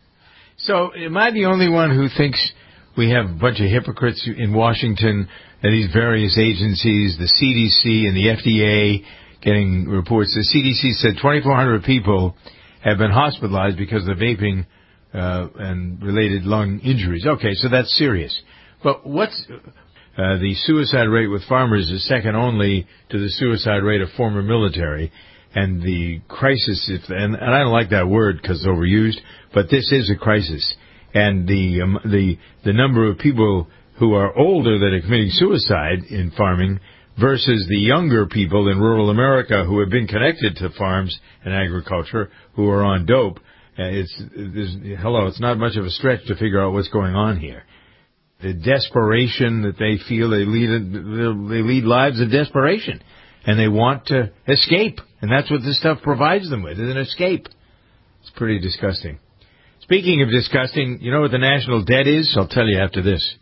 So am I the only one who thinks we have a bunch of hypocrites in Washington and these various agencies, the C D C and the F D A, getting reports? The C D C said twenty-four hundred people have been hospitalized because of vaping uh, and related lung injuries. Okay, so that's serious. But what's uh, the suicide rate with farmers is second only to the suicide rate of former military. And the crisis, if, and, and I don't like that word because it's overused, but this is a crisis. And the um, the the number of people who are older that are committing suicide in farming versus the younger people in rural America who have been connected to farms and agriculture who are on dope, uh, it's, it's hello, it's not much of a stretch to figure out what's going on here. The desperation that they feel, they lead they lead lives of desperation, and they want to escape, and that's what this stuff provides them with, is an escape. It's pretty disgusting. Speaking of disgusting, you know what the national debt is? I'll tell you after this.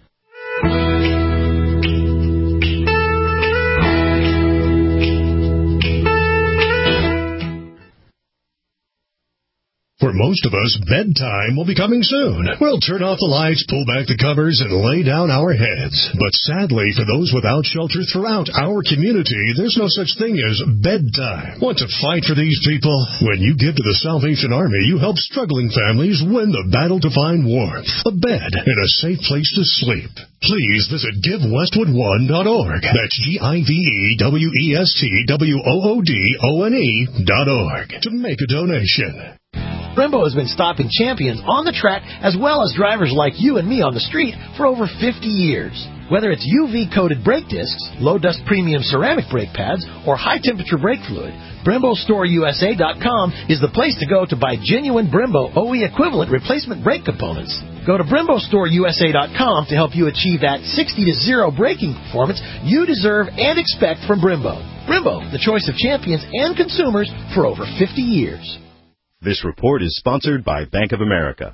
For most of us, bedtime will be coming soon. We'll turn off the lights, pull back the covers, and lay down our heads. But sadly, for those without shelter throughout our community, there's no such thing as bedtime. Want to fight for these people? When you give to the Salvation Army, you help struggling families win the battle to find warmth, a bed, and a safe place to sleep. Please visit give westwood one dot org. That's G I V E W E S T W O O D O N E dot org to make a donation. Brembo has been stopping champions on the track as well as drivers like you and me on the street for over fifty years. Whether it's U V-coated brake discs, low-dust premium ceramic brake pads, or high-temperature brake fluid, Brembo Store U S A dot com is the place to go to buy genuine Brembo O E equivalent replacement brake components. Go to Brembo Store U S A dot com to help you achieve that sixty to zero braking performance you deserve and expect from Brembo. Brembo, the choice of champions and consumers for over fifty years. This report is sponsored by Bank of America.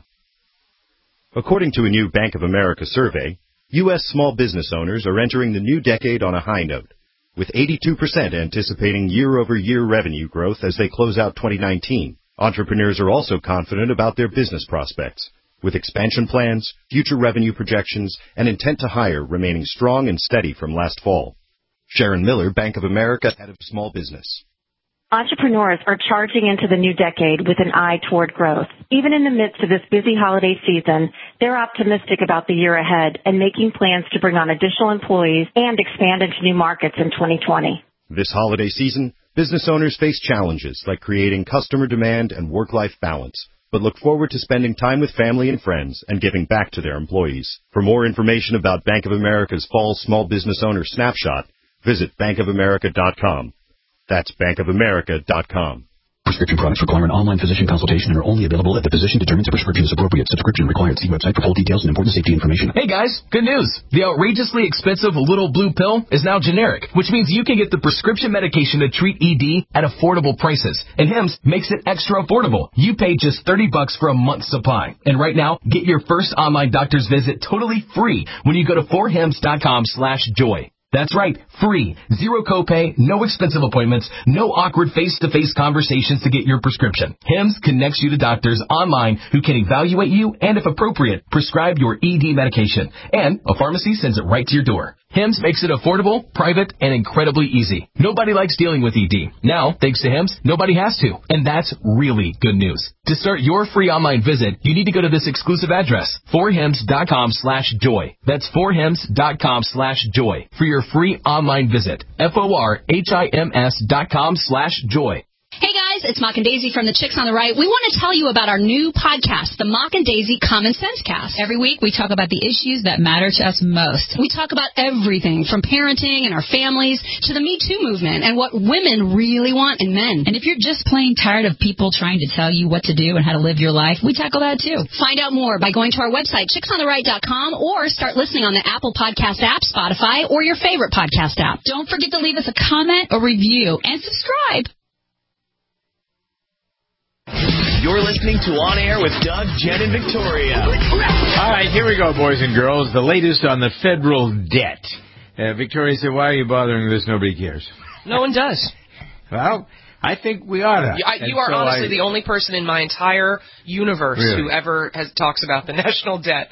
According to a new Bank of America survey, U S small business owners are entering the new decade on a high note, with eighty-two percent anticipating year-over-year revenue growth as they close out twenty nineteen. Entrepreneurs are also confident about their business prospects, with expansion plans, future revenue projections, and intent to hire remaining strong and steady from last fall. Sharon Miller, Bank of America, head of small business. Entrepreneurs are charging into the new decade with an eye toward growth. Even in the midst of this busy holiday season, they're optimistic about the year ahead and making plans to bring on additional employees and expand into new markets in twenty twenty. This holiday season, business owners face challenges like creating customer demand and work-life balance, but look forward to spending time with family and friends and giving back to their employees. For more information about Bank of America's Fall Small Business Owner Snapshot, visit bank of america dot com. That's bank of america dot com. Prescription products require an online physician consultation and are only available if the physician determines a prescription is appropriate. Subscription required. See website for full details and important safety information. Hey guys, good news. The outrageously expensive little blue pill is now generic, which means you can get the prescription medication to treat E D at affordable prices. And Hims makes it extra affordable. You pay just thirty bucks for a month's supply. And right now, get your first online doctor's visit totally free when you go to four hims dot com slash joy. That's right, free, zero copay, no expensive appointments, no awkward face-to-face conversations to get your prescription. Hims connects you to doctors online who can evaluate you and, if appropriate, prescribe your E D medication. And a pharmacy sends it right to your door. Hims makes it affordable, private, and incredibly easy. Nobody likes dealing with E D. Now, thanks to Hims, nobody has to. And that's really good news. To start your free online visit, you need to go to this exclusive address, four hims dot com slash joy. That's four hims dot com slash joy for your free online visit. F O R H I M S dot com slash joy. Hey guys, it's Mock and Daisy from the Chicks on the Right. We want to tell you about our new podcast, the Mock and Daisy Common Sense Cast. Every week we talk about the issues that matter to us most. We talk about everything from parenting and our families to the Me Too movement and what women really want in men. And if you're just plain tired of people trying to tell you what to do and how to live your life, we tackle that too. Find out more by going to our website, chicks on the right dot com, or start listening on the Apple Podcast app, Spotify, or your favorite podcast app. Don't forget to leave us a comment, a review, and subscribe. You're listening to On Air with Doug, Jen, and Victoria. All right, here we go, boys and girls. The latest on the federal debt. Uh, Victoria said, why are you bothering with this? Nobody cares. No one does. Well, I think we ought to. You, I, you are so honestly I, the only person in my entire universe really? who ever has talks about the national debt.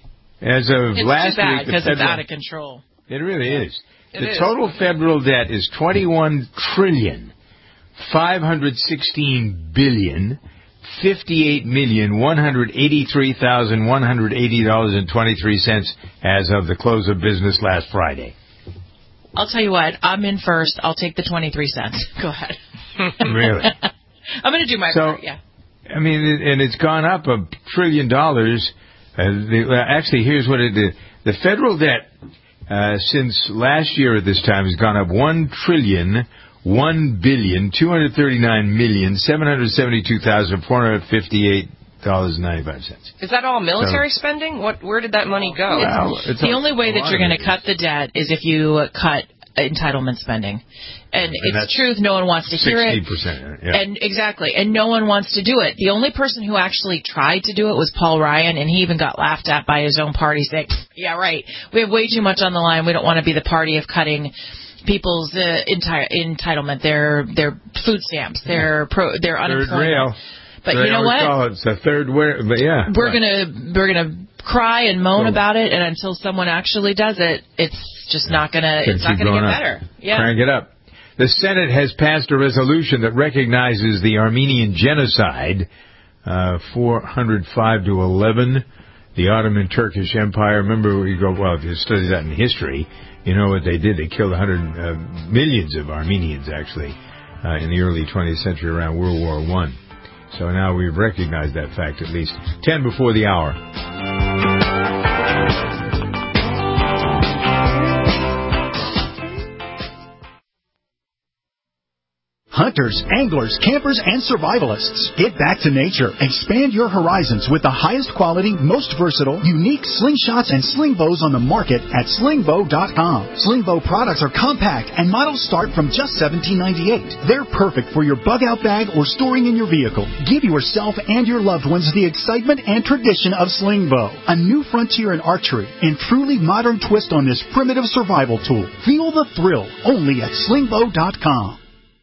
As of it's last too bad, week, because federal, it's out of control. It really yeah. is. It the is. total federal debt is twenty-one trillion five hundred sixteen billion fifty-eight million one hundred eighty-three thousand one hundred eighty dollars and twenty-three cents as of the close of business last Friday. I'll tell you what, I'm in first. I'll take the twenty-three cents. Go ahead. Really? I'm going to do my so, part, yeah. I mean, and it's gone up a trillion dollars. Uh, the, actually, here's what it did. The federal debt uh, since last year at this time has gone up one trillion one billion two hundred thirty-nine million seven hundred seventy-two thousand four hundred fifty-eight dollars and ninety-five cents. Is that all military so, spending? What? Where did that money go? Well, it's the a, only way that you're going to cut the debt is if you cut entitlement spending. And, and it's truth, no one wants to hear it. sixty percent, yeah. And exactly, and no one wants to do it. The only person who actually tried to do it was Paul Ryan, and he even got laughed at by his own party, saying, yeah, right, we have way too much on the line. We don't want to be the party of cutting people's uh, enti- entitlement, their their food stamps, their pro, their third unemployment. Rail. But they you know what? Call it. It's a third rail. But yeah, we're right. gonna we're gonna cry and moan so, about it, and until someone actually does it, it's just not gonna it's not gonna get up. better. Yeah, crank it up. The Senate has passed a resolution that recognizes the Armenian genocide, uh, four hundred five to eleven. The Ottoman Turkish Empire. Remember, we go, well, if you study that in history, you know what they did. They killed one hundred uh, millions of Armenians, actually, uh, in the early twentieth century around World War One. So now we've recognized that fact at least. Ten before the hour. Hot hikers, anglers, campers, and survivalists. Get back to nature. Expand your horizons with the highest quality, most versatile, unique slingshots and sling bows on the market at sling bow dot com. Sling bow products are compact and models start from just seventeen ninety-eight. They're perfect for your bug out bag or storing in your vehicle. Give yourself and your loved ones the excitement and tradition of sling bow, a new frontier in archery and truly modern twist on this primitive survival tool. Feel the thrill only at sling bow dot com.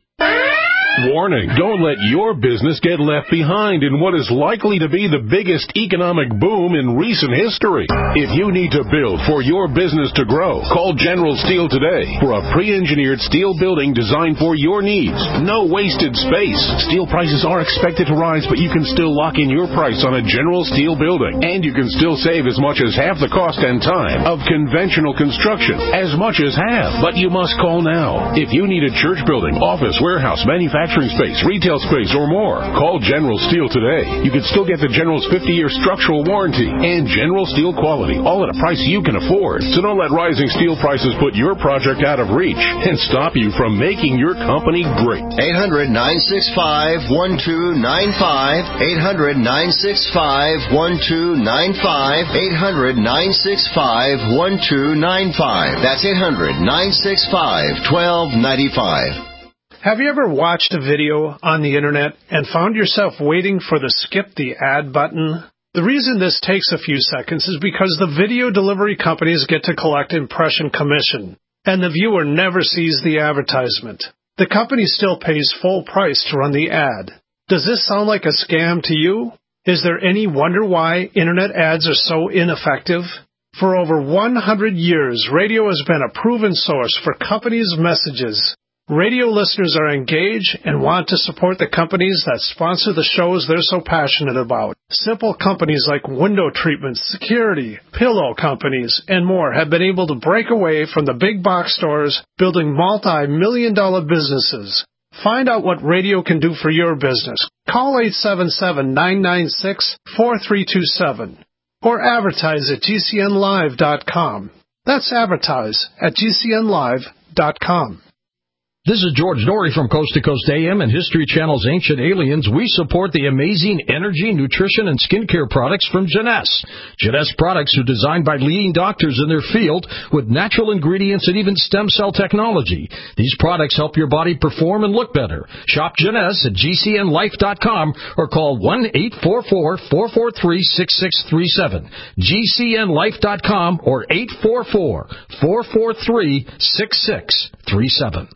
Warning, don't let your business get left behind in what is likely to be the biggest economic boom in recent history. If you need to build for your business to grow, call General Steel today for a pre-engineered steel building designed for your needs. No wasted space. Steel prices are expected to rise, but you can still lock in your price on a General Steel building. And you can still save as much as half the cost and time of conventional construction. As much as half. But you must call now. If you need a church building, office, warehouse, manufacturing, space, retail space, or more, call General Steel today. You can still get the General's fifty-year structural warranty and General Steel quality, all at a price you can afford. So don't let rising steel prices put your project out of reach and stop you from making your company great. eight hundred, nine six five, one two nine five, eight hundred, nine six five, one two nine five, eight hundred, nine six five, one two nine five. That's eight hundred, nine six five, one two nine five. Have you ever watched a video on the internet and found yourself waiting for the skip the ad button? The reason this takes a few seconds is because the video delivery companies get to collect impression commission, and the viewer never sees the advertisement. The company still pays full price to run the ad. Does this sound like a scam to you? Is there any wonder why internet ads are so ineffective? For over one hundred years, radio has been a proven source for companies' messages. Radio listeners are engaged and want to support the companies that sponsor the shows they're so passionate about. Simple companies like window treatments, security, pillow companies, and more have been able to break away from the big box stores, building multi-million dollar businesses. Find out what radio can do for your business. Call eight seven seven, nine nine six, four three two seven or advertise at G C N live dot com. That's advertise at G C N live dot com. This is George Norrie from Coast to Coast A M and History Channel's Ancient Aliens. We support the amazing energy, nutrition, and skincare products from Jeunesse. Jeunesse products are designed by leading doctors in their field with natural ingredients and even stem cell technology. These products help your body perform and look better. Shop Jeunesse at G C N life dot com or call one eight four four, four four three, six six three seven. G C N life dot com or eight four four, four four three, six six three seven.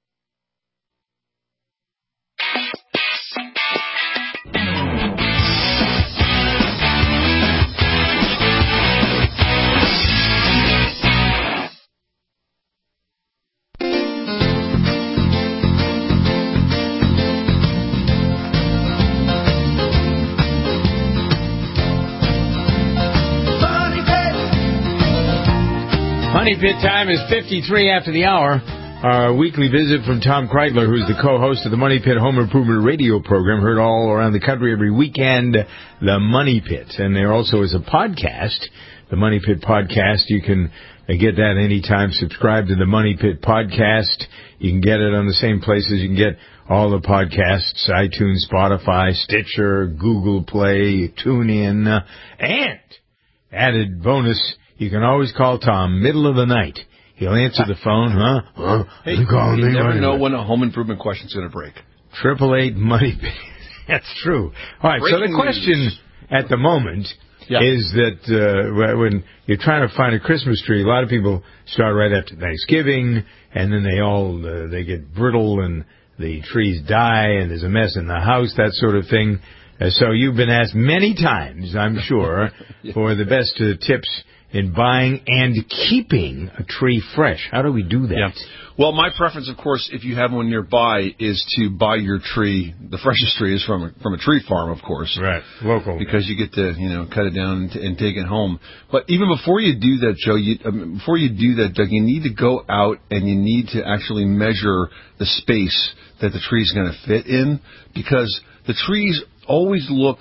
Money Pit time is fifty-three after the hour. Our weekly visit from Tom Kreitler, who's the co-host of the Money Pit Home Improvement Radio program, heard all around the country every weekend, the Money Pit. And there also is a podcast, the Money Pit Podcast. You can get that anytime. Subscribe to the Money Pit Podcast. You can get it on the same places you can get all the podcasts, iTunes, Spotify, Stitcher, Google Play, TuneIn, and added bonus, you can always call Tom middle of the night. He'll answer the phone, huh? huh? Hey, you me never know when a home improvement question's going to break. Triple eight money. That's true. All right. Breaking so the question news. At the moment yeah. is that uh, when you're trying to find a Christmas tree, a lot of people start right after Thanksgiving, and then they all uh, they get brittle and the trees die, and there's a mess in the house, that sort of thing. Uh, so you've been asked many times, I'm sure, yeah. for the best uh, tips in buying and keeping a tree fresh. How do we do that? Yeah. Well, my preference, of course, if you have one nearby, is to buy your tree. The freshest tree is from a, from a tree farm, of course. Right, local. Because you get to, you know, cut it down and, t- and take it home. But even before you do that, Joe, you, um, before you do that, Doug, you need to go out and you need to actually measure the space that the tree is going to fit in, because the trees always look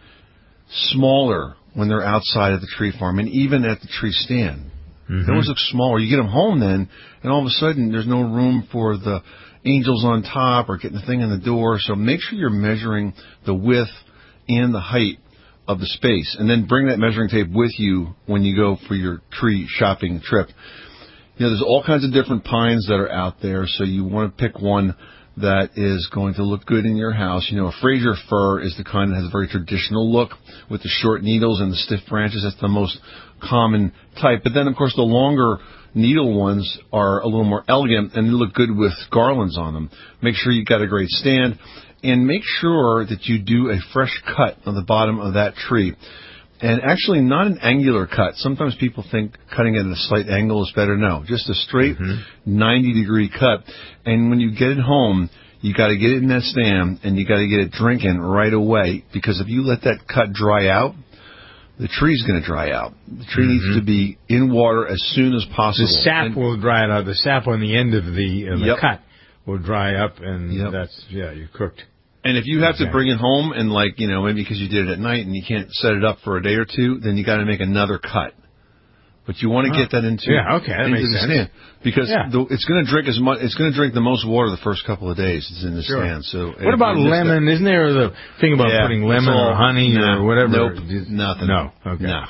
smaller when they're outside of the tree farm, and even at the tree stand. Mm-hmm. They always look smaller. You get them home then, and all of a sudden there's no room for the angels on top or getting a thing in the door. So make sure you're measuring the width and the height of the space, and then bring that measuring tape with you when you go for your tree shopping trip. You know, there's all kinds of different pines that are out there, so you want to pick one that is going to look good in your house. You know, a Fraser fir is the kind that has a very traditional look with the short needles and the stiff branches. That's the most common type. But then, of course, the longer needle ones are a little more elegant, and they look good with garlands on them. Make sure you got a great stand, and make sure that you do a fresh cut on the bottom of that tree. And actually not an angular cut. Sometimes people think cutting it at a slight angle is better. No, just a straight mm-hmm. ninety degree cut. And when you get it home, you got to get it in that stand, and you got to get it drinking right away, because if you let that cut dry out, the tree's going to dry out. The tree mm-hmm. needs to be in water as soon as possible. The sap and, will dry it out. The sap on the end of the, uh, the yep. cut will dry up, and yep. that's, yeah, you cooked. And if you have exactly. to bring it home and, like, you know, maybe because you did it at night and you can't set it up for a day or two, then you got to make another cut. But you want to oh. get that into, yeah, okay, that into makes the sense. stand, because yeah. the, it's going to drink as much. It's going to drink the most water the first couple of days. It's in the sure. stand. So what about lemon? That, Isn't there the thing about yeah, putting lemon all, or honey no, or whatever? Nope, nothing. No, okay. No.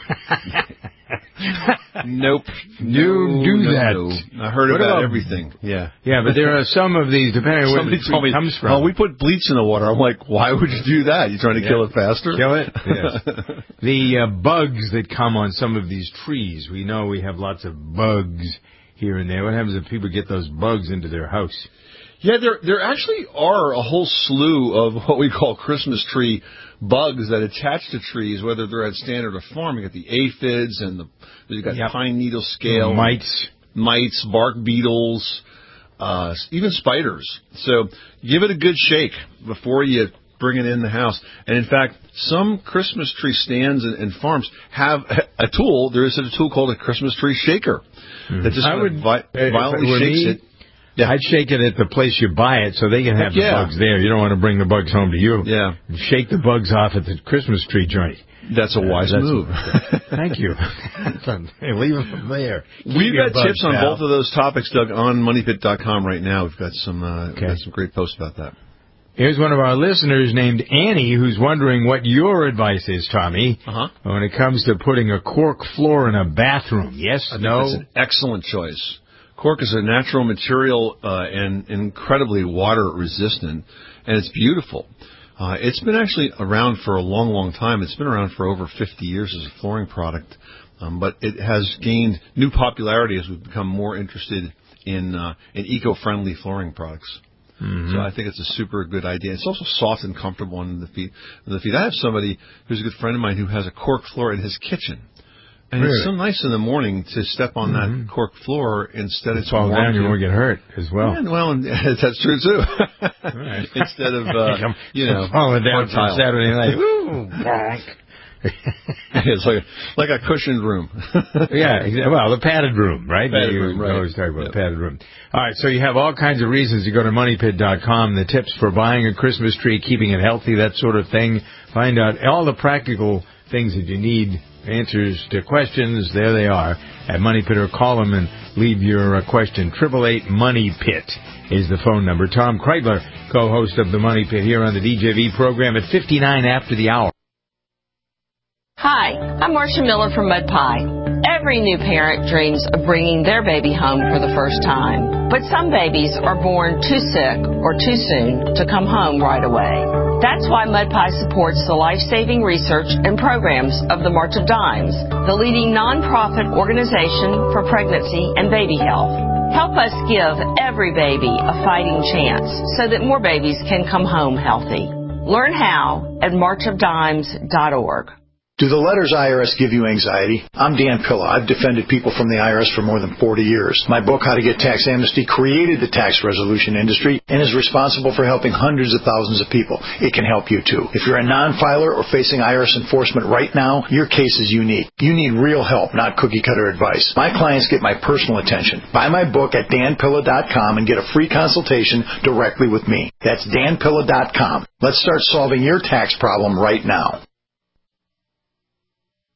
Nope. Do no, do no, that. No. I heard what about, about everything. Yeah. Yeah, but there are some of these, depending on where Somebody it comes from. Oh, we put bleach in the water. I'm like, why would you do that? You trying to yeah. kill it faster? Kill it? Yes. The uh, bugs that come on some of these trees. We know we have lots of bugs here and there. What happens if people get those bugs into their house? Yeah, there there actually are a whole slew of what we call Christmas tree bugs that attach to trees, whether they're at standard or farm. You got the aphids and the you got yep. pine needle scale mites, mites, bark beetles, uh, even spiders. So give it a good shake before you bring it in the house. And in fact, some Christmas tree stands and, and farms have a tool. There is a tool called a Christmas tree shaker mm-hmm. that just I would, vi- violently shakes me, it. Yeah. I'd shake it at the place you buy it so they can have yeah. the bugs there. You don't want to bring the bugs home to you. Yeah. Shake the bugs off at the Christmas tree joint. That's a wise uh, that's move. A, thank you. Hey, leave them there. Keep We've got bugs, tips on pal. both of those topics, Doug, on money pit dot com right now. We've got some uh, okay. we've got some great posts about that. Here's one of our listeners named Annie who's wondering what your advice is, Tommy, uh-huh. when it comes to putting a cork floor in a bathroom. Yes, I no? That's an excellent choice. Cork is a natural material uh, and incredibly water resistant, and it's beautiful. Uh, it's been actually around for a long, long time. It's been around for over fifty years as a flooring product, um, but it has gained new popularity as we've become more interested in uh, in eco-friendly flooring products. Mm-hmm. So I think it's a super good idea. It's also soft and comfortable on the feet. On the feet. I have somebody who's a good friend of mine who has a cork floor in his kitchen. And really? It's so nice in the morning to step on mm-hmm. that cork floor instead of fall down. You won't get hurt as well. Yeah, well, that's true too. Right. Instead of uh, you know falling down from Saturday night. Ooh, it's like like a cushioned room. Yeah, well, the padded room, right? Padded you room, right. always talk about yep. the padded room. All right, so you have all kinds of reasons to go to money pit dot com. The tips for buying a Christmas tree, keeping it healthy, that sort of thing. Find out all the practical things that you need. Answers to questions, there they are at Money Pit, or call them and leave your uh, question. Triple eight Money Pit is the phone number. Tom Kreidler, co-host of the Money Pit here on the D J V program at fifty-nine after the hour. Hi, I'm Marcia Miller from Mud Pie. Every new parent dreams of bringing their baby home for the first time. But some babies are born too sick or too soon to come home right away. That's why Mud Pie supports the life-saving research and programs of the March of Dimes, the leading nonprofit organization for pregnancy and baby health. Help us give every baby a fighting chance so that more babies can come home healthy. Learn how at march of dimes dot org. Do the letters I R S give you anxiety? I'm Dan Pilla. I've defended people from the I R S for more than forty years. My book, How to Get Tax Amnesty, created the tax resolution industry and is responsible for helping hundreds of thousands of people. It can help you, too. If you're a non-filer or facing I R S enforcement right now, your case is unique. You need real help, not cookie-cutter advice. My clients get my personal attention. Buy my book at dan pilla dot com and get a free consultation directly with me. That's dan pilla dot com. Let's start solving your tax problem right now.